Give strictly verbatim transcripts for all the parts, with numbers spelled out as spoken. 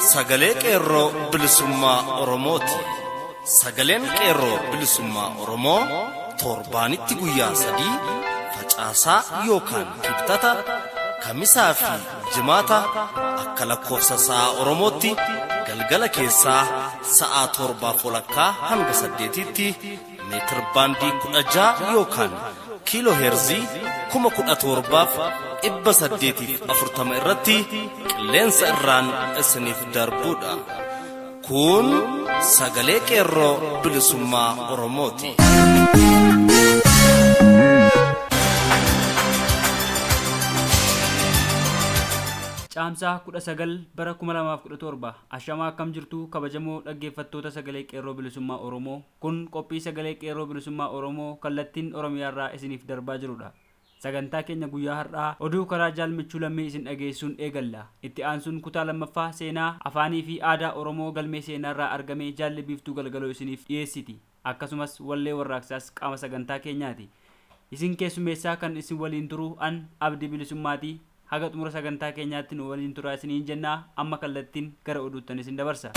sagalee qeerroo bilisummaa Oromooti. Sagaleen qeerroo bilisummaa Oromoo torbaanitti guyyaa sadii facaasaa yookaan kibxata kamisaa fi jimaata akka lakkoofsa sa'a Oromootti galgala keessaa sa'a torbaaf walakkaa hanga saddeetitti meetir baandii kudha ja'a yookaan kiiloo heerzii kuma kudha torbaaf dhibba saddeetiif afurtama irratti qilleensa irraan isiniif darbuudha. Kun sagalee qeerroo bilisummaa Oromooti. Caamsaa kudha sagal bara kuma lamaaf kudha torba ashamaa akkam jirtu kabajamoo dhaggeeffattoota sagalee qeerroo bilisummaa Oromoo. Kun qophii sagalee qeerroo bilisummaa Oromoo kallattiin Oromiyaarraa isiniif darbaa jirudha. Sagantaa keenya guyyaa har'aa oduu karaa jaalmichuu lammii isin dhageessuun eegalla. Itti aansuun kutaa lammaffaa seenaa afaanii fi aadaa Oromoo galmee seenaarraa argamee jaalli biiftuu galgaloo isiniif dhiyeessiti. Akkasumas wallee warraaqsaas qaama sagantaa keenyaati. Isin keessummeessaa kan isin waliin turu an Abdii Bilisummaati. Haga xumura sagantaa keenyaatti nu waliin turaa isiniin jennaa. Amma kallattiin gara oduuttan isin dabarsa.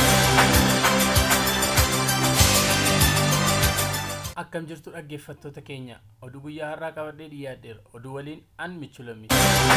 Akkam jirtu dhaggeeffattoota keenya. Oduu guyyaa har'aa qabadhee dhiyaadheera. Oduu waliin an Michuu Lammii.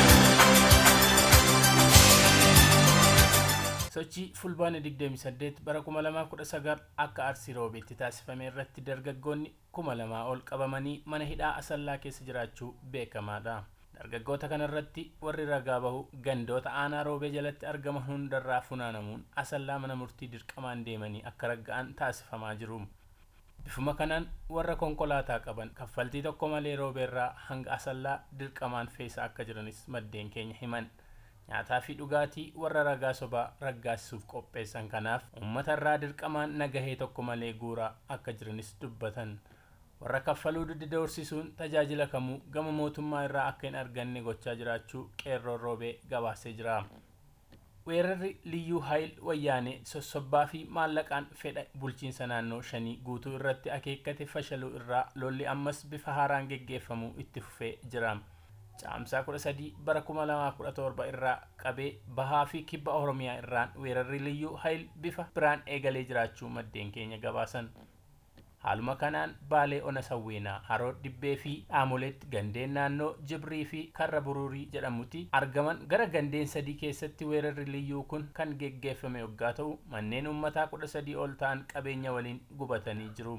Sochii fulbaana digdamii saddeet bara kuma lamaaf kudha sagal akka Arsii Roobeetti taasifame irratti dargaggoonni kuma lamaa ol qabamanii mana hidhaa Asallaa keessa jiraachuu beekamaadha. Dargaggoota kanarratti warri ragaa bahu gandoota aanaa Roobee jalatti argaman hundarraa funaanamuun Asallaa mana murtii dirqamaan deemanii akka ragga'an taasifamaa jiru. Bifuma kanaan warra konkolaataa qaban kaffaltii tokko malee Roobeerraa hanga Asallaa dirqamaan feesaa akka jiranis maddeen keenya himan. Nyaataa fi dhugaatii warra ragaa sobaa raggaasisuuf qopheessan kanaaf uummatarraa dirqamaan nagahee tokko malee guuraa akka jiranis dubbatan. Warra kaffaluu didda horsiisuun tajaajila kamuu gama mootummaa irraa akka hin arganne gochaa jiraachuu qeerroon Roobee gabaasee jira. Weerarri liyyuu hayil wayyaanee sossobbaa fi maallaqaan fedha bulchiinsa naannoo shanii guutuu irratti akeekkate fashaluu irraa lolli ammas bifa haaraan geggeeffamuu itti fufee jira. Caamsaa kudha sadii bara kuma lamaaf kudha torba irraa qabee bahaa fi kibba Oromiyaa irraan weerarri liyyuu hayil bifa biraan eegalee jiraachuu maddeen keenya gabaasan. Haaluma kanaan Baalee Ona Sawweenaa Haroo Dibbee fi Aamoleetti gandeen naannoo Jibrii fi Karra Buruurii jedhamutti argaman gara gandeen sadii keessatti weerarri liyyuu kun kan geggeeffame waggaa ta'u manneen uummataa kudha sadii ol ta'an qabeenya waliin gubatanii jiru.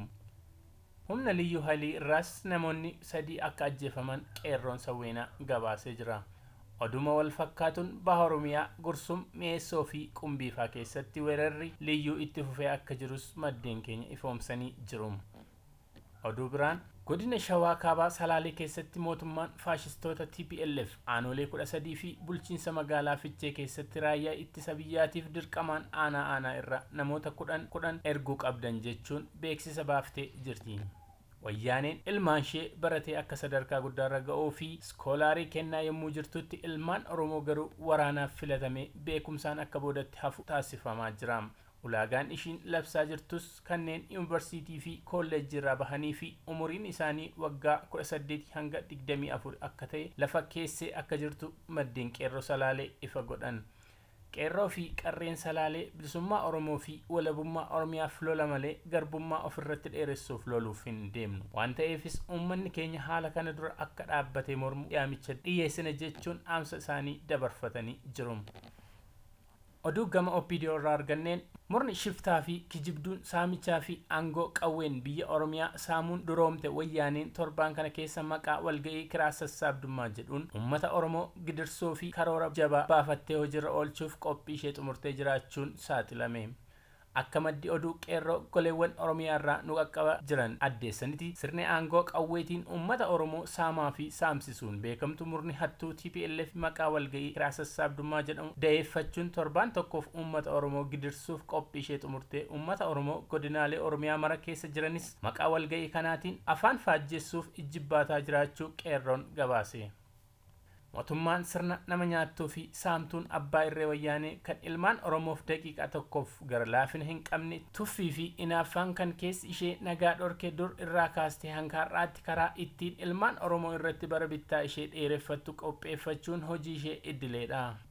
Humna liyyuu hayilii irraas namoonni sadii akka ajjeefaman qeerroon Sawweenaa gabaasee jira. Oduma wal fakkaatuun baha Oromiyaa Gursum Mi'eessoo fi Qumbiifaa keessatti weerarri liyyuu itti fufee akka jirus maddeen keenya ifoomsanii jiru. Oduu biraan godina Shawaa Kaabaa Salaalee keessatti mootummaan faashistoota T P L F aanolee kudha sadii fi bulchiinsa magaalaa Fichee keessatti raayyaa ittisa biyyaatiif dirqamaan aanaa aanaa irra namoota kudhan kudhan erguu qabdan jechuun beeksisa baaftee jirti. Wayyaaneen ilmaan ishee baratee akka sadarkaa guddaarra ga'uu fi iskoolaarii kennaa yommuu jirtutti ilmaan Oromoo garuu waraanaaf filatamee beekumsaan akka boodatti hafu taasifamaa jira. Ulaagaan ishiin labsaa jirtus kanneen yuunivarsiitii fi kolleejjii irraa bahanii fi umuriin isaanii waggaa kudha saddeetii hanga digdamii afur akka ta'e lafa keessee akka jirtu maddeen qeerroo Salaalee ifa godhan. Qeerroo fi qarreen Salaalee bilisummaa Oromoo fi walabummaa Oromiyaaf lola malee garbummaa ofirratti dheeressuuf loluuf hin deemnu. Waan ta'eefis uummanni keenya haala kana dura akka dhaabbatee mormu yaamicha dhiyeessina jechuun dhaamsa isaanii dabarfatanii jiru. Oduu gama O P D O irraa arganneen murni shiftaa fi kijibduun saamichaa fi aangoo qawween biyya Oromiyaa saamuun duroomte wayyaaneen torbaan kana keessa maqaa walga'ii kiraa sassaabdummaa jedhuun uummata Oromoo gidirsuu fi karoora jabaa baafattee hojiirra oolchuuf qophii ishee xumurtee jiraachuun saaxilame. Akka maddi oduu qeerroo goleewwan Oromiyaa irraa nu qaqqaba jiran addeessanitti sirni aangoo qawweetiin uummata Oromoo saamaa fi saamsisuun beekamtu murni hattuu T P L F maqaa walga'ii kiraa sassaabdummaa jedhamu da'eeffachuun torbaan tokkoof uummata Oromoo gidirsuuf qophii ishee xumurtee uummata Oromoo godinaalee Oromiyaa mara keessa jiranis maqaa walga'ii kanaatiin afaan faajjessuuf ijjibbaataa jiraachuu qeerroon gabaase. Mootummaan sirna nama nyaattuu fi saamtuun abbaa irree wayyaanee kan ilmaan Oromoof daqiiqaa tokkoof gara laafina hin qabne tuffii fi inaaffaan kan keessi ishee nagaa dhorkee dur irraa kaastee hanga har'aatti karaa ittiin ilmaan Oromoo irratti bara bittaa ishee dheereffattu qopheeffachuun hojii ishee iddileedha.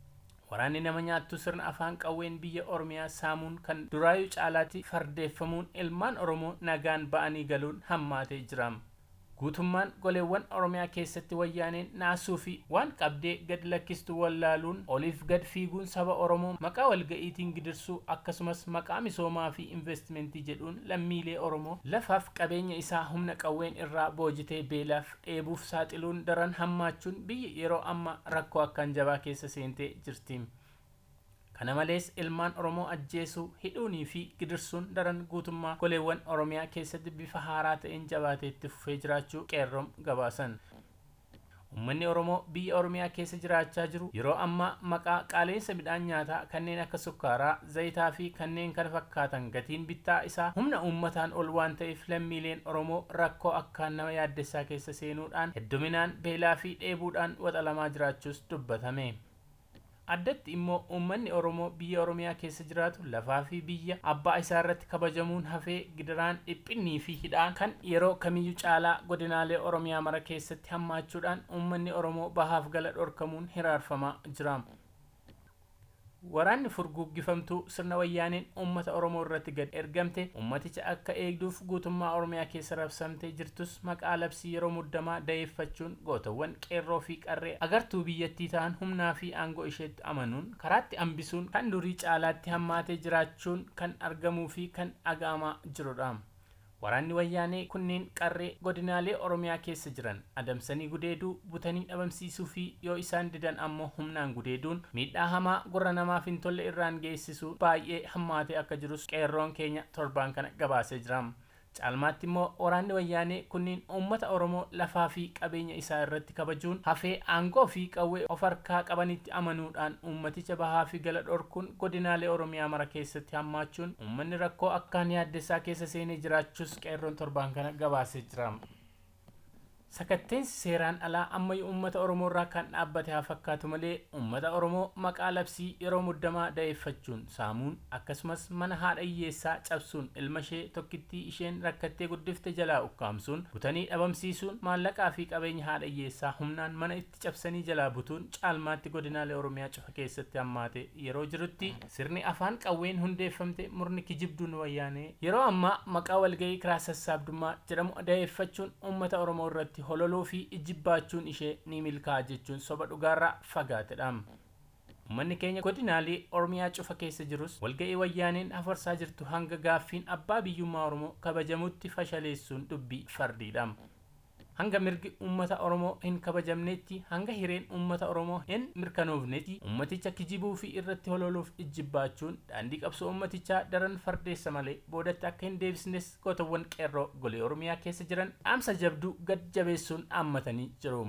waraanni nama nyaattu sirna afaan qawween biyya Oromiyaa saamuun kan duraayyuu caalaatti fardeeffamuun ilmaan Oromoo nagaan ba'anii galuun hammaatee jira. Guutummaan goleewwan Oromiyaa keessatti wayyaaneen naasuu fi waan qabdee gad lakkistu wallaaluun oliif gad fiiguun saba Oromoo maqaa walga'iitiin gidirsuu akkasumas maqaa misoomaa fi investimentii jedhuun lammiilee Oromoo lafaaf qabeenya isaa humna qawween irraa boojitee beelaaf dheebuuf saaxiluun daran hammaachuun biyyi yeroo amma rakkoo akkaan jabaa keessa seentee jirti. Kana malees ilmaan Oromoo ajjeesuu, hidhuunii fi gidirsuun daran guutummaa goleewwan Oromiyaa keessatti bifa haaraa ta'een jabaateetti fufee jiraachuu qeerroon gabaasan. Uummanni Oromoo biyya Oromiyaa keessa jiraachaa jiru yeroo ammaa maqaa qaala'insa midhaan nyaataa kanneen akka sukkaaraa, zayitaa fi kanneen kana fakkaatan gatiin bittaa isaa humna uummataan ol waan ta'eef lammiileen Oromoo rakkoo akkaan nama yaaddessaa keessa seenuudhaan hedduminaan beelaa fi dheebuudhaan waxalamaa jiraachuus dubbatame. Addatti immoo uummanni Oromoo biyya Oromiyaa keessa jiraatu lafaa fi biyya abbaa isaa irratti kabajamuun hafee gidiraan dhiphinnii fi hidhaan kan yeroo kamiyyuu caalaa godinaalee Oromiyaa mara keessatti hammaachuudhaan uummanni Oromoo bahaaf gala dhorkamuun hiraarfamaa jira. Waraanni furguggifamtuu sirna wayyaaneen uummata Oromoo irratti gad ergamte uummaticha akka eegduuf guutummaa Oromiyaa keessa rabsamtee jirtus maqaa labsii yeroo muddamaa dayeeffachuun gootawwan qeerroo fi qarree agartuu biyyattii ta'an humnaa fi aangoo isheetti amanuun karaatti hambisuun kan durii caalaatti hammaatee jiraachuun kan argamuu fi kan dhaga'amaa jirudha. Waraanni wayyaanee kunneen qarree godinaalee Oromiyaa keessa jiran adamsanii gudeeduu, butanii dhabamsiisuu fi yoo isaan didan ammoo humnaan gudeeduun miidhaa hamaa gurra namaaf hin tolle irraan geessisuu baay'ee hammaatee akka jirus qeerroon keenya torbaan kana gabaasee jira. Caalmaatti immoo waraanni wayyaanee kunneen uummata Oromoo lafaa fi qabeenya isaa irratti kabajuun hafee aangoo fi qawwee of harkaa qabanitti amanuudhaan uummaticha bahaa fi gala dhorkuun godinaalee Oromiyaa mara keessatti hammaachuun uummanni rakkoo akkaan yaaddessaa keessa seenee jiraachuus qeerroon torbaan kana gabaasee jira. Sakatteensi seeraan alaa ammayyuu uummata Oromoo irraa kan dhaabbate haa fakkaatu malee uummata Oromoo maqaa labsii yeroo muddamaa dayeeffachuun saamuun akkasumas mana haadha hiyyeessaa cabsuun ilma ishee tokkittii isheen rakkattee guddifte jalaa ukkaamsuun butanii dhabamsiisuun maallaqaa fi qabeenya haadha hiyyeessaa humnaan mana itti cabsanii jalaa butuun caalmaatti godinaalee Oromiyaa cufa keessatti hammaate yeroo jirutti sirni afaan qawween hundeeffamte murni kijibduun wayyaanee yeroo ammaa maqaa walgahii kiraa sassaabdummaa jedhamu dayeeffachuun uummata Oromoo irratti hololuu fi ijibaachuun ishee ni milkaa'a jechuun soba dhugaarraa fagaatedha. Uummanni keenya godinaalee Oromiyaa cufa keessa jirus walga'ii wayyaaneen afarsaa jirtu hanga gaaffiin abbaa biyyummaa Oromoo kabajamutti fashaleessuun dubbii fardiidha. Hanga mirgi uummata Oromoo hin kabajamnetti, hanga hireen uummata Oromoo hin mirkanoofnetti uummaticha kijibuu fi irratti hololuuf ijibaachuun daandii qabsoo uummatichaa daran fardeessa malee boodatti akka hin deebisnes gootawwan qeerroo golee Oromiyaa keessa jiran dhaamsa jabduu gad jabeessuun dhaammatanii jiru.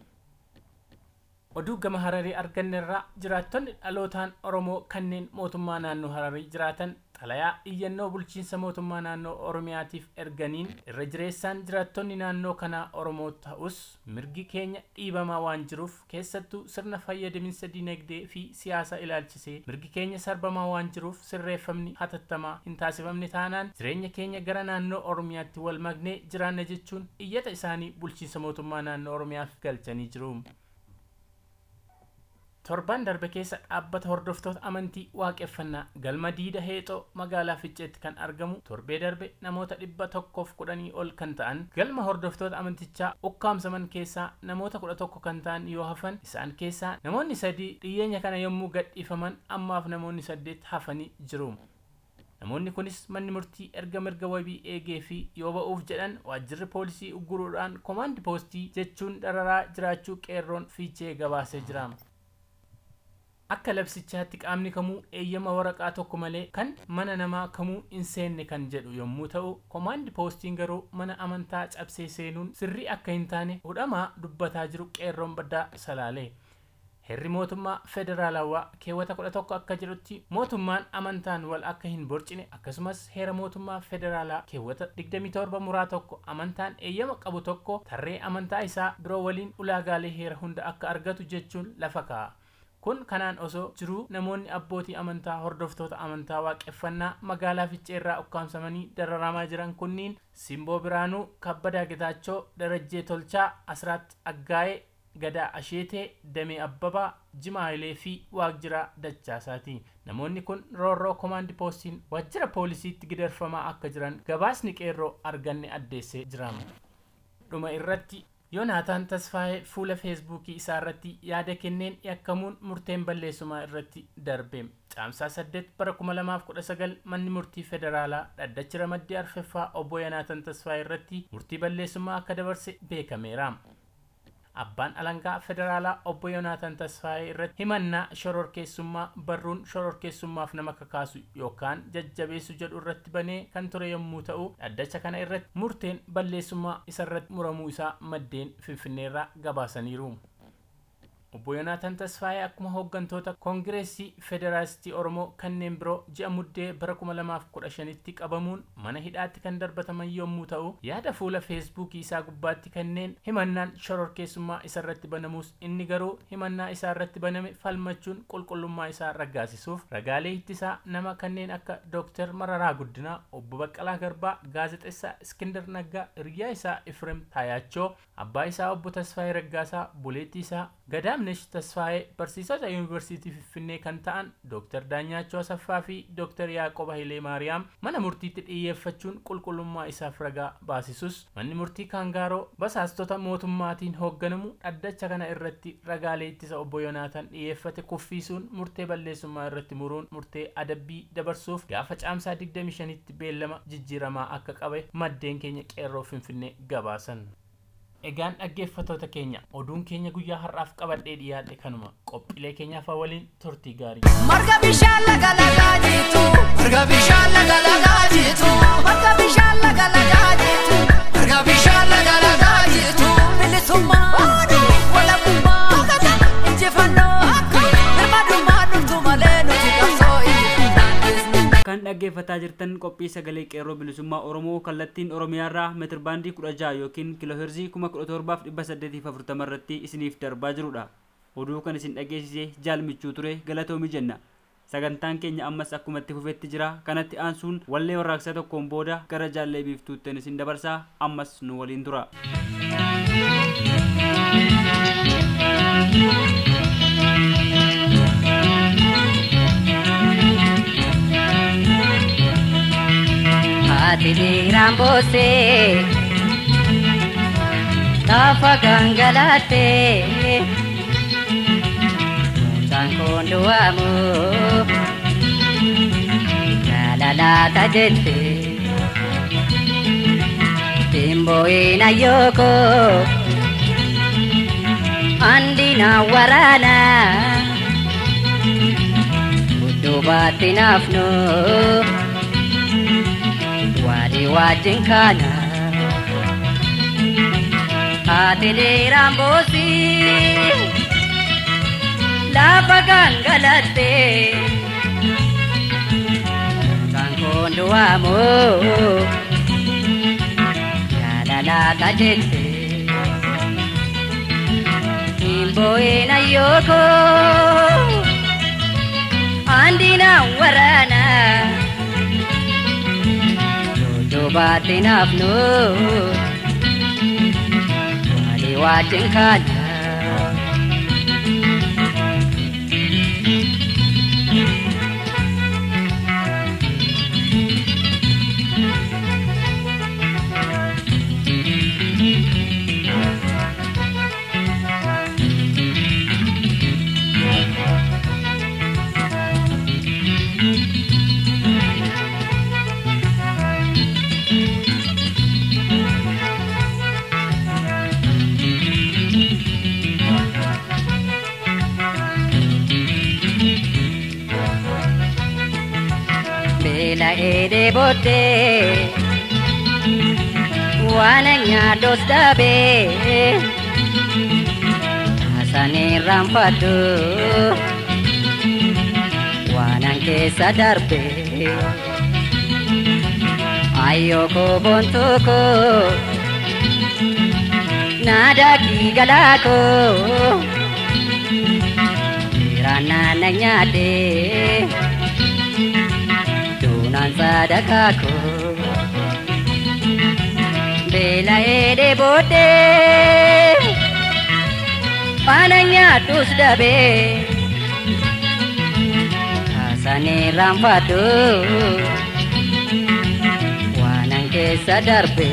Oduu gama Hararii arganneerraa jiraattonni dhalootaan Oromoo kanneen mootummaa naannoo Hararii jiraatan xalayaa iyyannoo bulchiinsa mootummaa naannoo Oromiyaatiif erganiin irra jireessaan jiraattonni naannoo kanaa Oromoo ta'us mirgi keenya dhiibamaa waan jiruuf keessattuu sirna fayyadaminsa dinagdee fi siyaasa ilaalchisee mirgi keenya sarbamaa waan jiruuf sirreeffamni hatattamaa hin taasifamne taanaan jireenya keenya gara naannoo Oromiyaatti wal magnee jiraanna jechuun iyyata isaanii bulchiinsa mootummaa naannoo Oromiyaaf galchanii jiru. Torban darbe keessa dhaabbata hordoftoota amantii waaqeffannaa galma diida heexoo magaalaa Ficceetti kan argamu torbee darbe namoota dhibba tokkoof kudhanii ol kan ta'an galma hordoftoota amantichaa ukkaamsaman keessaa namoota kudha tokko kan ta'an yoo hafan isaan keessaa namoonni sadii dhiyeenya kana yommuu gadhiifaman ammaaf namoonni saddeet hafanii jiru. Namoonni kunis manni murtii erga mirga wabii eegee fi yoo ba'uuf jedhan waajjirri poolisii ugguruudhaan komaandi poostii jechuun dararaa jiraachuu qeerroon Fiichee gabaasee jira. Akka labsichaatti qaamni kamuu eeyyama waraqaa tokko malee kan mana namaa kamuu hin seenne kan jedhu yommuu ta'u komaandi poostiin garuu mana amantaa cabsee seenuun sirrii akka hin taane hudhamaa dubbataa jiru qeerroon baddaa salaalee. Heerri mootummaa federaalawaa keewwata kudha tokko akka jedhutti mootummaan amantaan wal akka hin borcine akkasumas heera mootummaa federaalaa keewwata digdamii torba muraa tokko amantaan eeyyama qabu tokko tarree amantaa isaa biroo waliin ulaagaalee heera hunda akka argatu jechuun lafa kaa'a. Kun kanaan osoo jiruu namoonni abbootii amantaa hordoftoota amantaa waaqeffannaa magaalaa Ficceerraa ukkaamsamanii dararamaa jiran kunniin Simboo Biraanuu, Kabbadaa Getaachoo, Darajjee Tolchaa, Asraat Aggaayee, Gadaa Asheetee, Damee Abbabaa, Jimaayilee fi Waaqjiraa Dachaasaati. Namoonni kun roorroo komaandi poostiin waajjira poolisiitti gidarfamaa akka jiran gabaasni qeerroo arganne addeessee jira. Dhuma irratti Yoonaataan Tasfaayee fuula feesbuukii isaa irratti yaada kenneen yakkamuun murteen balleessumaa irratti darbe. Caamsaa saddeet bara kuma lamaaf kudha sagal manni murtii federaalaa dhaddachi ramaddii arfeffaa obbo Yoonaataan Tasfaayee irratti murtii balleessumaa akka dabarse beekameera. Abbaan alangaa federaalaa obbo Yoonaataan Tasfaayee irratti himannaa shororkeessummaa barruun shororkeessummaaf nama kakaasu yookaan jajjabeessu jedhu irratti banee kan ture yommuu ta'u, dhaddacha kana irratti murteen balleessummaa isa irratti muramuu isaa maddeen Finfinneerraa gabaasaniiru. Obbo Yoonaataan Tasfaayee akkuma hooggantoota Koongireesii Federaalistii Oromoo kanneen biroo ji'a muddee bara kuma lamaaf kudha shanitti qabamuun mana hidhaatti kan darbataman yommuu ta'u, yaada fuula feesbuukii isaa gubbaatti kanneen himannaan shororkeessummaa isa irratti banamus inni garuu himannaa isaa irratti baname falmachuun qulqullummaa isaa raggaasisuuf ragaalee ittisaa nama kanneen akka Dooktar Mararaa Guddinaa, Obbo Baqqalaa Garbaa, Gaazexeessaa Iskindar Naggaa, hiriyaa isaa Ifrem Taayaachoo, abbaa isaa Obbo Tasfaayee Raggaasaa, buleettii isaa Gadaamnesh Tasfaayee, barsiisota yuunivarsiitii Finfinnee kan ta'an Dooktar Daanyaachoo Asaffaa fi Dooktar Yaaqoob Hayilee Maariyaam mana murtiitti xiyyeeffachuun qulqullummaa isaaf ragaa baasisus manni murtii Kaangaaroo basaastota mootummaatiin hoogganamu dhaddacha kana irratti ragaalee ittisa obbo Yoonaataan xiyyeeffate kuffisuun murtee balleessummaa irratti muruun murtee adabbii dabarsuuf gaafa caamsaa digdamii shanitti beellama jijjiiramaa akka qabe maddeen keenya qeerroo Finfinnee gabaasan. Egaan dhaggeeffattoota keenya oduun keenya guyyaa har'aaf qabadhee dhiyaadhe kanuma qophiilee keenyaaf waliin turtii gaarii. Marga bishaan laga lagaa jitu marga bishaan laga lagaa jitu marga bishaan laga lagaa jitu marga bishaan laga lagaa jitu bilisummaa wala kummaa kata injifannoo birmadummaa dhuftu malee nuti qabsoo kan dhaggeeffataa jirtan qophii sagalee qeerroo bilisummaa Oromoo kallattiin Oromiyaarraa meetir baandii kudha jaha yookiin kiilooheerzii kuma kudha torbaaf dhibba saddeetiif afurtama irratti isiniif darbaa jirudha. Oduu kan isin dhageessise jaalmichuu ture galatoomii jenna. Sagantaan keenya ammas akkuma itti fufetti jira. Kanatti aansuun wallee warraaqsa tokkoon booda gara jaallee biiftuutti isin dabarsaa ammas nu waliin tura. Ati rambose tafa gangalate sankondo amu galala tajete timbo ina yoko andina warana udubatinafno wali wajin kana atile rambosi lava gangalate kankondo amo yalala tajete imbo ena yoko andina warana batin afno wali wajin kana la ede bote wananya dos dabe asane rampadu wananke sadarbe ayoko bontoko nada kigalako irana nanyade nan sadakako bela ede bote Ananya dus dabe Asane rampadu Wanang kesa darbe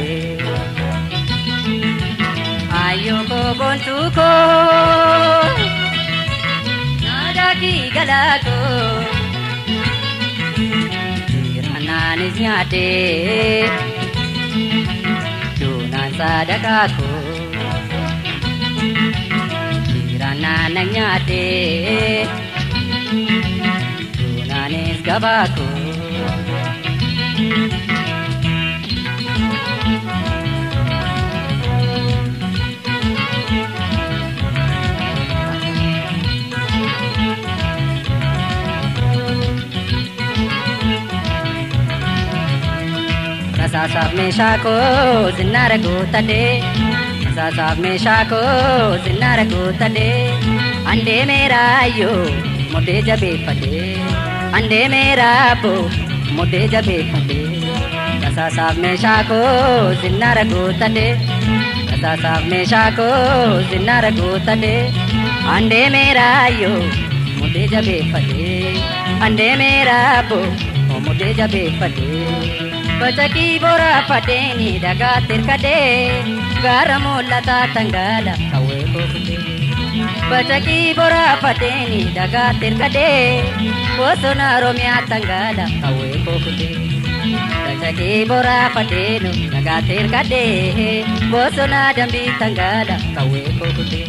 Ayo ko bontuko Nadaki galako Tirananis nyate Dunan sadakaku Tirananan nyate Dunanis gabaku Sasab me shako zinara gutade Sasab me shako zinara gutade Ande mera yo mode jabe pade Ande mera bo mode jabe pade Sasab me shako zinara gutade Sasab me shako zinara gutade Ande mera yo mode jabe pade Ande mera bo mode jabe pade Bachaki bora pateni daga tirkade Garamola ta tangala kawe kokude Bachaki bora pateni daga tirkade Wosona romya tangala kawe kokude Bachaki bora patenu daga tirkade Wosona dambi tangala kawe kokude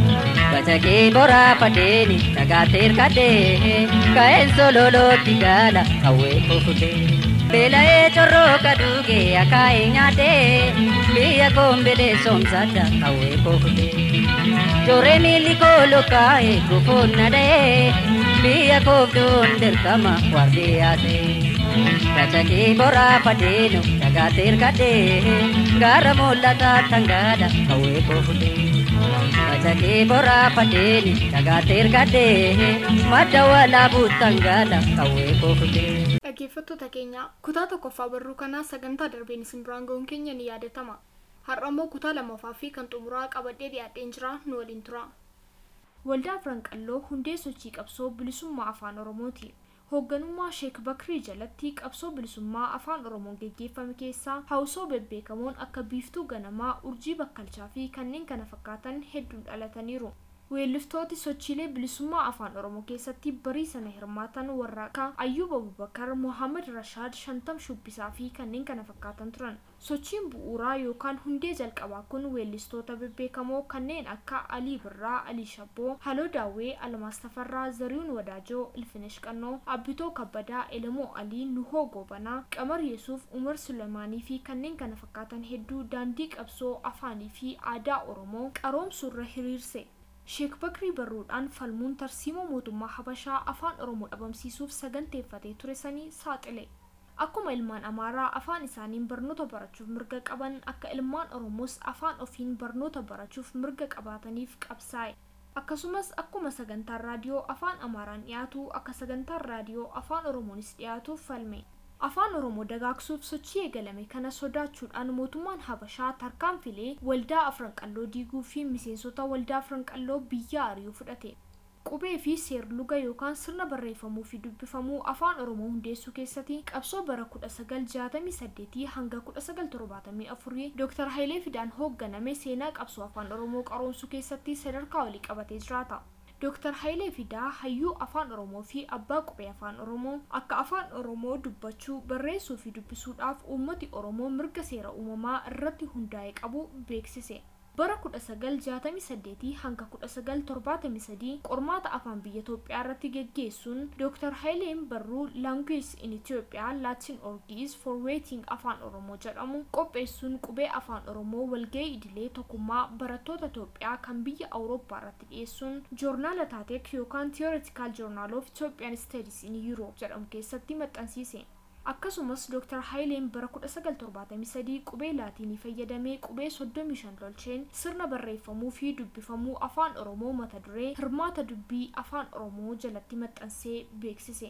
Bachaki bora pateni daga tirkade Kaen sololo tigala kawe kokude Belae chorro kaduge akai nyate biya kombele somsada kawe kokude chore mili ko lokae gufon nade biya kobdun derkama wardiate kachaki bora padenu jagatir kade garamola ta tangada kawe kokude kachaki bora padenu jagatir kade madawala butangada kawe kokude Dhaggeeffattoota keenya kutaa tokkoffaa barruu kanaa sagantaa darbeen isin biraan ga'uun keenya ni yaadatama. Har'a immoo kutaa lammaffaa fi kan xumuraa qabadhee dhiyaadheen jira nu waliin tura. Waldaa Afranqalloo hundee sochii qabsoo bilisummaa afaan Oromooti. Hoogganummaa Sheek Bakrii jalatti qabsoo bilisummaa afaan Oromoon geggeeffame keessaa hawsoo bebbeekamoon akka biiftuu ganamaa, urjii bakkalchaa fi kanneen kana fakkaatan hedduun dhalataniiru. Weelliftooti sochiilee bilisummaa afaan Oromoo keessatti barii sana hirmaatan warra akka Ayyuub Abubakar, Muhammad Rashaad, Shantam Shubbisaa fi kanneen kana fakkaatan turan. Sochiin bu'uuraa yookaan hundee jalqabaa kun weellistoota bebbeekamoo kanneen akka Alii Birraa, Alii Shabboo, Haloo Daawwee, Almaas Tafarraa, Zarihuun Wadaajoo, Ilfinesh Qannoo, Abbitoo Kabbadaa, Elemoo Alii, Nuhoo Goobanaa, Qamar Yesuuf, Umar Sulemaanii fi kanneen kana fakkaatan hedduu daandii qabsoo afaanii fi aadaa Oromoo qaroomsuurra hiriirse. Sheek Bakrii barruudhaan falmuun tarsiimoo mootummaa Habashaa afaan Oromoo dhabamsiisuuf saganteeffatee ture sanii saaxile. Akkuma ilmaan Amaaraa afaan isaaniin barnoota barachuuf mirga qaban akka ilmaan Oromoos afaan ofiin barnoota barachuuf mirga qabaataniif qabsaa'e. Akkasumas akkuma sagantaan raadiyoo afaan Amaaraan dhiyaatu akka sagantaan raadiyoo afaan Oromoonis dhiyaatuuf falme. Afaan Oromoo dagaagsuuf sochii eegalame kana sodaachuudhaan mootummaan Habashaa tarkaanfilee waldaa Afranqalloo diiguu fi miseensota waldaa Afranqalloo biyya ari'uu fudhate. Qubee fi seerluga yookaan sirna barreeffamuu fi dubbifamuu afaan Oromoo hundeessuu keessatti qabsoo bara kudha sagal jaatamii saddeetii hanga kudha sagal torbaatamii afurii Dooktar Hayilee Fidaan hoogganame seenaa qabsoo afaan Oromoo qaroomsuu keessatti sadarkaa olii qabatee jiraata. Dooktar Hayilee Fidaa hayyuu afaan Oromoo fi abbaa qubee afaan Oromoo akka afaan Oromoo dubbachuu, barreessuu fi dubbisuudhaaf uummati Oromoo mirga seera uumamaa irratti hundaa'e qabu beeksise. Bara kudha sagal jaatamii saddeetii hanga kudha sagal torbaatamii sadii qormaata afaan biyya Itoophiyaa irratti geggeessuun Dooktar Hayileen barruu Language in Ethiopia Latin Orgies for Writing afaan Oromoo jedhamu qopheessuun qubee afaan Oromoo walgahii idilee tokkummaa barattoota Itoophiyaa kan biyya Awurooppaa irratti dhiyeessuun joornaala Taatek yookaan Theoretical Journal of Ethiopian Studies in Europe jedhamu keessatti maxxansiise. Akkasumas Dooktar Hayileen bara kudha sagal torbaatamii sadii qubee Laatiinii fayyadamee qubee soddomii shan tolcheen sirna barreeffamuu fi dubbifamuu afaan Oromoo mata duree hirmaata dubbii afaan Oromoo jalatti maxxansee beeksise.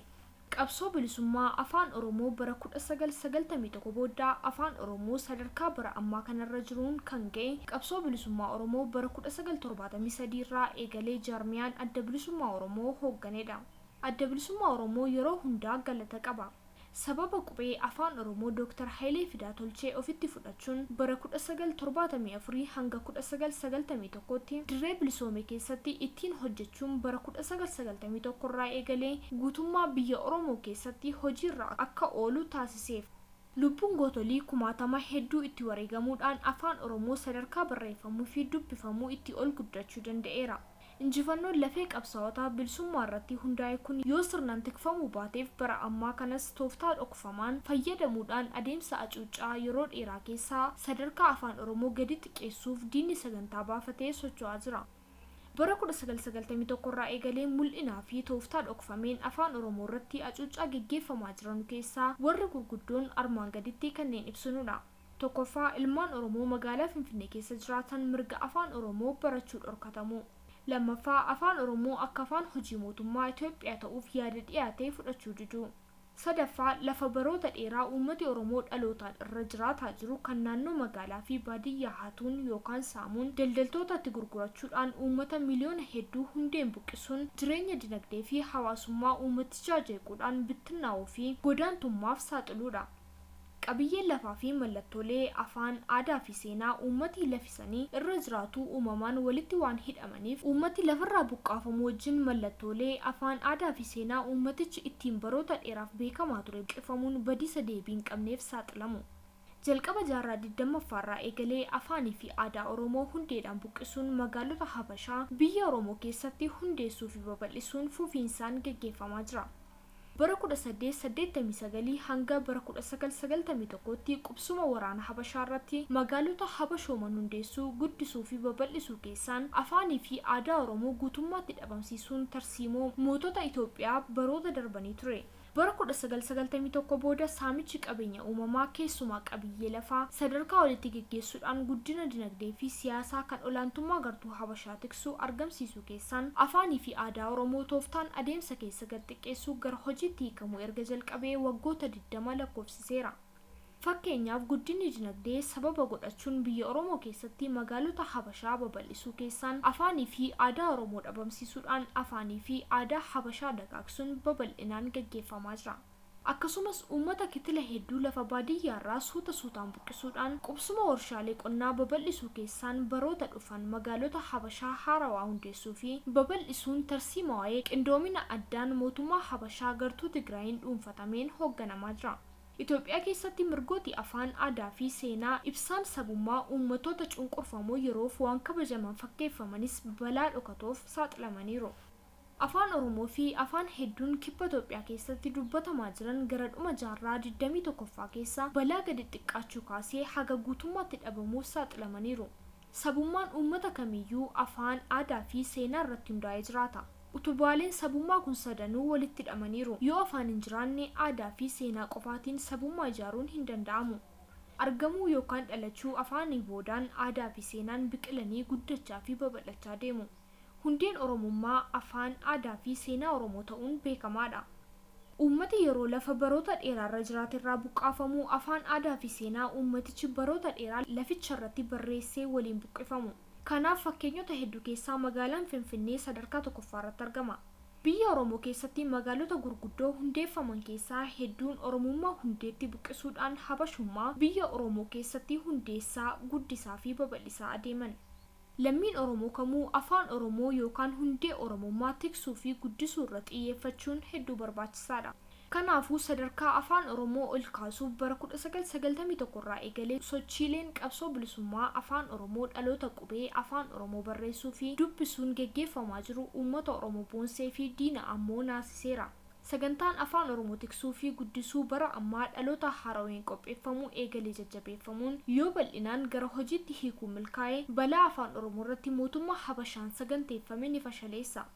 qabsoo bilisummaa afaan oromoo bara kudha sagal sagaltamii tokko booda afaan oromoo sadarkaa bara ammaa kanarra jiruun kan ga'e qabsoo bilisummaa oromoo bara kudha sagal torbaatamii sadii irraa eegalee jaarmiyaan adda bilisummaa oromoo hoogganedha. Adda bilisummaa oromoo yeroo hundaa galata qaba. Sababa qubee afaan oromoo Dr. Hayilee Fidaa Tolchee ofitti fudhachuun bara kudha sagal torbaatamii afurii hanga kudha sagal sagaltamii tokkotti dirree bilisoome keessatti ittiin hojjechuun bara kudha sagal sagaltamii tokko irraa eegalee guutummaa biyya oromoo keessatti hojiirra akka oolu taasiseef. Lubbuun gootolii kumaatama hedduu itti wareegamuudhaan afaan oromoo sadarkaa barreeffamuu fi dubbifamuu itti ol guddachuu danda'eera. Injifannoon lafee qabsaa'otaa bilisummaa irratti hundaa'e kun yoo sirnaan tikfamuu baateef bara ammaa kanas tooftaa dhokfamaan fayyadamuudhaan adeemsa acuuccaa yeroo dheeraa keessaa sadarkaa afaan oromoo gadi xiqqeessuuf diinni sagantaa baafatee socho'aa jira. Bara kudha sagal sagaltamii tokko irraa eegalee mul'inaa fi tooftaa dhokfameen afaan oromoo irratti acuuccaa geggeeffamaa jiran keessaa warri gurguddoon armaan gaditti kanneen ibsinudha. Tokkoffaa, ilmaan oromoo magaalaa Finfinnee keessa jiraatan mirga afaan oromoo barachuu dhorkatamu. Lammaffaa, afaan oromoo akka afaan hojii mootummaa Itoophiyaa ta'uuf yaada dhiyaatee fudhachuu diduu. Sadaffaa, lafa baroota dheeraa uummati oromoo dhalootaan irra jiraataa jiru kan naannoo magaalaa fi baadiyyaa hatuun yookaan saamuun daldaltootatti gurgurachuudhaan uummata miliyoona hedduu hundeen buqqisuun jireenya dinagdee fi hawaasummaa uummatichaa jeequudhaan bittinnaa'uu fi godaantummaaf saaxiluudha. Qabiyyeen lafaa fi mallattoolee afaan, aadaa fi seenaa uummati lafisanii irra jiraatu uumamaan walitti waan hidhamaniif uummati lafarraa buqqaafamu wajjin mallattoolee afaan, aadaa fi seenaa uummatichi ittiin baroota dheeraaf beekamaa ture buqqifamuun badiisa deebii hin qabneef saaxilamu. Jalqaba jaarraa digdammaffaarraa eegalee afaanii fi aadaa oromoo hundeedhaan buqqisuun magaalota habashaa biyya oromoo keessatti hundeessuu fi babal'isuun fufiinsaan geggeeffamaa jira. Bara kudha saddeet saddeettamii sagalii hanga bara kudha sagal sagaltamii tokkotti qubsuma waraana habashaa irratti magaalota habashooman hundeessuu, guddisuu fi babal'isuu keessaan afaanii fi aadaa oromoo guutummaatti dhabamsiisuun tarsiimoo mootota Itoophiyaa baroota darbanii ture. Bara kudha sagal sagaltamii tokko booda saamichi qabeenya uumamaa keessumaa qabiyyee lafaa sadarkaa walitti geggeessuudhaan guddina dinagdee fi siyaasaa kan olaantummaa gartuu habashaa tiksuu argamsiisuu keessaan afaanii fi aadaa oromoo tooftaan adeemsa keessa gad xiqqeessuu gara hojiitti hiikamuu erga jalqabee waggoota digdama lakkoofsiseera. Fakkeenyaaf guddinni dinagdee sababa godhachuun biyya oromoo keessatti magaalota habashaa babal'isuu keessaan afaanii fi aadaa oromoo dhabamsiisuudhaan afaanii fi aadaa habashaa dagaagsuun babal'inaan gaggeeffamaa jira. Akkasumas uummata kitila hedduu lafa baadiyyaarraa suuta suutaan buqqisuudhaan qubsuma warshaalee qonnaa babal'isuu keessaan baroota dhufan magaalota habashaa haarawaa hundeessuu fi babal'isuun tarsiima waa'ee qindoomina addaan mootummaa habashaa gartuu Tigraayin dhuunfatameen hoogganamaa jira. Itoophiyaa keessatti mirgooti afaan, aadaa fi seenaa ibsaan sabummaa uummatoota cunqurfamoo yeroof waan kabajaman fakkeeffamanis balaa dhokatoof saaxilamaniiru. Afaan oromoo fi afaan hedduun kibba Itoophiyaa keessatti dubbatamaa jiran gara dhuma jaarraa digdamii tokkoffaa keessa balaa gadi xiqqaachuu kaasee haga guutummaatti dhabamuuf saaxilamaniiru. Sabummaan uummata kamiyyuu afaan, aadaa fi seenaa irratti hundaa'ee jiraata. Utubaaleen sabummaa kun sadanuu walitti hidhamaniiru. Yoo afaan hin jiraanne aadaa fi seenaa qofaatiin sabummaa ijaaruun hin danda'amu. Argamuu yookaan dhalachuu afaanii boodaan aadaa fi seenaan biqilanii guddachaa fi babal'achaa deemu. Hundeen oromummaa afaan, aadaa fi seenaa oromoo ta'uun beekamaadha. Uummati yeroo lafa baroota dheeraarra jiraaterraa buqqaafamuu afaan, aadaa fi seenaa uummatichi baroota dheeraa laficharratti barreessee waliin buqqifamu. Kanaaf fakkeenyota hedduu keessaa magaalaan Finfinnee sadarkaa tokkoffaarratti argama. Biyya oromoo keessatti magaalota gurguddoo hundeeffaman keessaa hedduun oromummaa hundeetti buqqisuudhaan habashummaa biyya oromoo keessatti hundeessaa, guddisaa fi babal'isaa adeeman. Lammiin oromoo kamuu afaan oromoo yookaan hundee oromummaa tiksuu fi guddisuu irratti xiyyeeffachuun hedduu barbaachisaadha. Kanaafuu sadarkaa afaan oromoo ol kaasuuf bara kudha sagal sagaltamii tokko irraa eegalee sochiileen qabsoo bilisummaa afaan oromoo dhaloota qubee afaan oromoo barreessuu fi dubbisuun geggeeffamaa jiru uummata oromoo boonsee fi diina ammoo naasiseera. Sagantaan afaan oromoo tiksuu fi guddisuu bara ammaa dhaloota haaraween qopheeffamuu eegalee jajjabeeffamuun yoo bal'inaan gara hojiitti hiikuu milkaa'ee balaa afaan oromoo irratti mootummaa habashaan saganteeffame ni fashaleessa.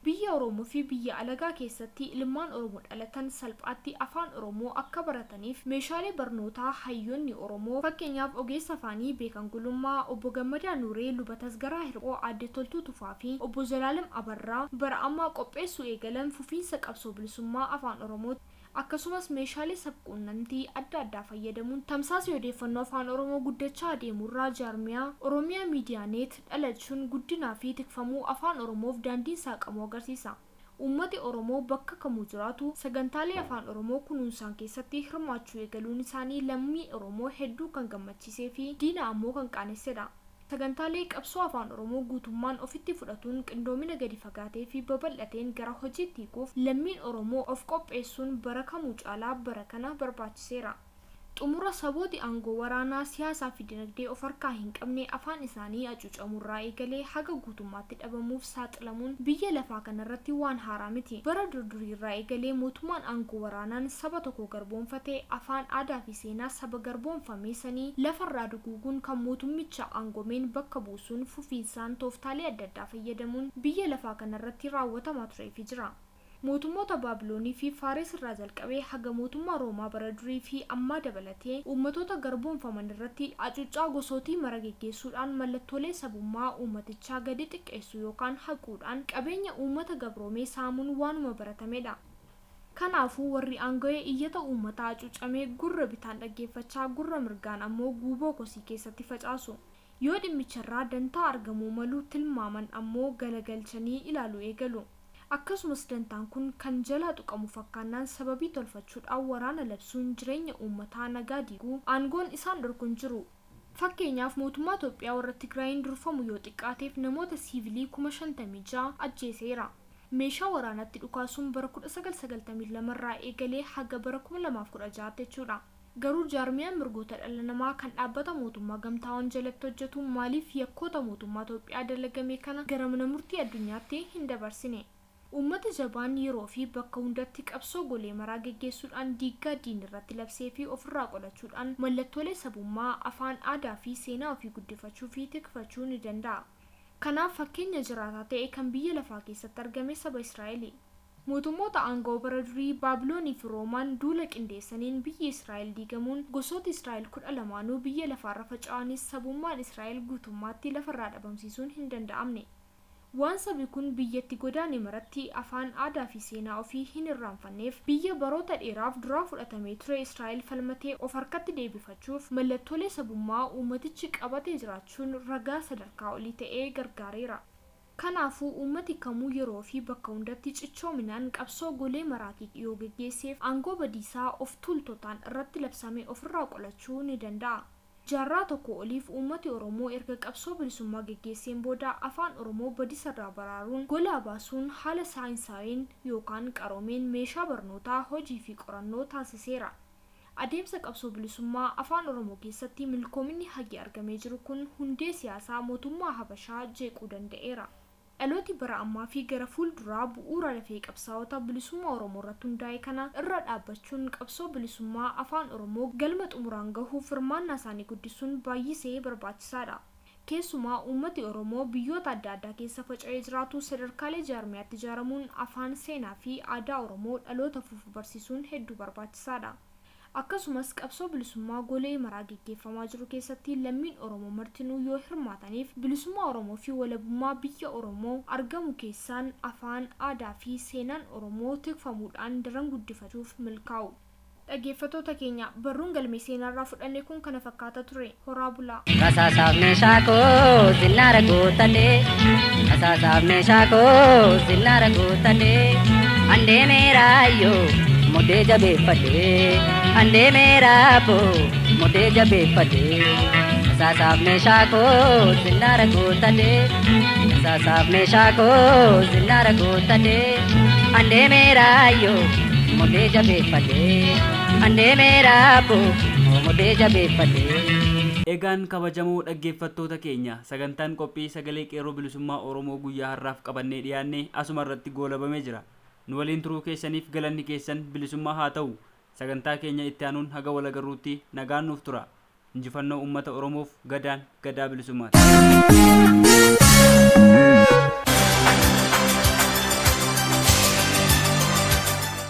biyya Oromoo fi biyya alagaa keessatti ilmaan Oromoo dhalatan salphaatti afaan Oromoo akka barataniif meeshaalee barnootaa hayyoonni Oromoo fakkeenyaaf ogeessa afaanii beekan gulummaa obbo Gammadaa Nuuree luba tasgaraa hirqoo aadde toltuu tufaa fi obbo Zalaalam Abarraa bara ammaa qopheessuu eegalan fufiinsa qabsoo bilisummaa afaan Oromoo akkasumas meeshaalee sabquunnamtii adda addaa fayyadamuun tamsaasa odeeffannoo afaan Oromoo guddachaa adeemurraa jaarmiyaa Oromiyaa Miidiyaa Neet dhalachuun guddinaa fi tikfamuu afaan Oromoof daandiin saaqamuu agarsiisa. Uummati Oromoo bakka kamuu jiraatu sagantaalee afaan Oromoo kunuunsaan keessatti hirmaachuu eegaluun isaanii lammii Oromoo hedduu kan gammachiisee fi diina ammoo kan qaanessedha. Sagantaalee qabsoo afaan Oromoo guutummaan ofitti fudhatuun qindoomina gadi fagaatee fi babal'ateen gara hojiitti hiikuuf lammiin Oromoo of qopheessuun bara kamuu caalaa bara kana barbaachiseera. Xumura sabooti aangoo waraanaa siyaasaa fi dinagdee of harkaa hin qabne afaan isaanii hacuucamurraa eegalee haga guutummaatti dhabamuuf saaxilamuun biyya lafaa kanarratti waan haaraa miti. Bara durduriirraa eegalee mootummaan aangoo waraanaan saba tokko garboonfatee afaan aadaa fi seenaa saba garboonfamee sanii lafarraa duguuguun kan mootummicha aangomeen bakka buusuun fufiinsaan tooftaalee adda addaa fayyadamuun biyya lafaa kanarratti raawwatamaa tureefi jira. Mootummoota Baabiloonii fi Faares irraa jalqabee haga mootummaa Roomaa bara durii fi ammaa dabalatee uummatoota garboonfaman irratti hacuuccaa gosootii mara geggeessuudhaan mallattoolee sabummaa uummatichaa gadi xiqqeessuu yookaan haquudhaan qabeenya uummata gabroomee saamuun waanuma baratamedha. Kanaafuu warri aanga'ee iyyata uummataa hacuucamee gurra bitaan dhaggeeffachaa gurra mirgaan ammoo guuboo kosii keessatti facaasu. Yoo dhimmicharraa dantaa argamuu malu tilmaaman ammoo galagalchanii ilaaluu eegalu. Akkasumas dantaan kun kan jalaa tuqamu fakkaannaan sababii tolfachuudhaan waraana labsuun jireenya uummataa nagaa diiguu aangoon isaan dhorkuun jiru. Fakkeenyaaf mootummaa Itoophiyaa warra Tigraayin durfamu yoo xiqqaateef namoota siivilii kuma shantamii ja'a ajjeeseera. Meeshaa waraanatti dhukaasuun bara kudha sagal sagaltamii lama irraa eegalee haga bara kuma lamaaf kudha ja'a jechuudha. Garuu jaarmiyaan mirgoota dhala namaa kan dhaabbata mootummaa gamtaawwan jalatti hojjetu maaliif yakkoota mootummaa Itoophiyaa dalagame kana gara mana murtii addunyaatti hin dabarsine? Uummata jabaan yeroo fi bakka hundatti qabsoo golee maraa geggeessuudhaan diiggaa diinii irratti labsee fi ofirraa qolachuudhaan mallattoolee sabummaa afaan aadaa fi seenaa ofii guddifachuu fi tikfachuu ni danda'a. Kanaaf fakkeenya jiraataa ta'e kan biyya lafaa keessatti argame saba Israa'el. Mootummoota aangoo bara durii Baabiloonii fi Roomaan duula qindeessaniin biyyi Israa'el diigamuun gosoota Israa'el kudha lamaanuu biyya lafaarra faca'anis sabummaan Israa'el guutummaatti lafarraa dhabamsiisuun hin danda'amne. Waan sabi kun biyyatti godaane maratti afaan aadaa fi seenaa ofii hin irraanfanneef biyya baroota dheeraaf duraa fudhatamee ture Israa'el falmatee of harkatti deebifachuuf mallattoolee sabummaa uummatichi qabatee jiraachuun ragaa sadarkaa olii ta'ee gargaareera. Kanaafuu uummati kamuu yeroo fi bakka hundatti cichoominaan qabsoo golee maraatii yoo geggeesseef aangoo badiisaa of tuultotaan irratti labsamee ofirraa qolachuu ni danda'a. Jaarraa tokko oliif uummati Oromoo erga qabsoo bilisummaa geggeesseen booda afaan Oromoo badiisarraa baraaruun golaa baasuun haala saayinsaaween yookaan qaroomeen meeshaa barnootaa hojii fi qorannoo taasiseera. Adeemsa qabsoo bilisummaa afaan Oromoo keessatti milkoominni hagi argamee jiru kun hundee siyaasaa mootummaa Habashaa jeequu danda'eera. Dhalooti bara ammaa fi gara fuulduraa bu'uura lafee qabsaa'ota bilisummaa Oromoo irratti hundaa'e kana irra dhaabbachuun qabsoo bilisummaa afaan Oromoo galma xumuraan gahuuf hirmaannaa isaanii guddisuun baay'isee barbaachisaadha. Keessumaa uummati Oromoo biyyoota adda addaa keessa faca'ee jiraatu sadarkaalee jaarmiyaatti ijaaramuun afaan seenaa fi aadaa Oromoo dhaloota fuuf barsiisuun hedduu barbaachisaadha. Akkasumas qabsoo bilisummaa golee maraa geggeeffamaa jiru keessatti lammiin Oromoo martinuu yoo hirmaataniif bilisummaa Oromoo fi walabummaa biyya Oromoo argamu keessaan afaan aadaa fi seenaan Oromoo tikfamuudhaan daran guddifachuuf milkaa'u. Dhaggeeffattoota keenya barruun galmee seenaarraa fudhanne kun kana fakkaata ture. Horaa bulaa. Kasaasaaf meeshaa koo zinnaara guuttadhee Kasaasaaf meeshaa koo zinnaara guuttadhee Andee meeraayyoo modee jabeeffadhee Andee meeraaboo modee jabeeffadhee Kasaasaaf meeshaa koo zinnaara guuttadhee Kasaasaaf meeshaa koo zinnaara guuttadhee Andee meeraayyoo modee jabeeffadhee Andee meeraaboo modee jabeeffadhee. Egaan kabajamoo dhaggeeffattoota keenya sagantaan qophii sagalee qeerroo bilisummaa Oromoo guyyaa har'aaf qabannee dhiyaanne asuma irratti goolabamee jira. Nu waliin turuu keessaniif galanni keessan bilisummaa haa ta'u. Sagantaa keenya itti aanuun haga wal agarruutti nagaan nuuf tura. Injifannoo uummata Oromoof gadaan gadaa bilisummaati.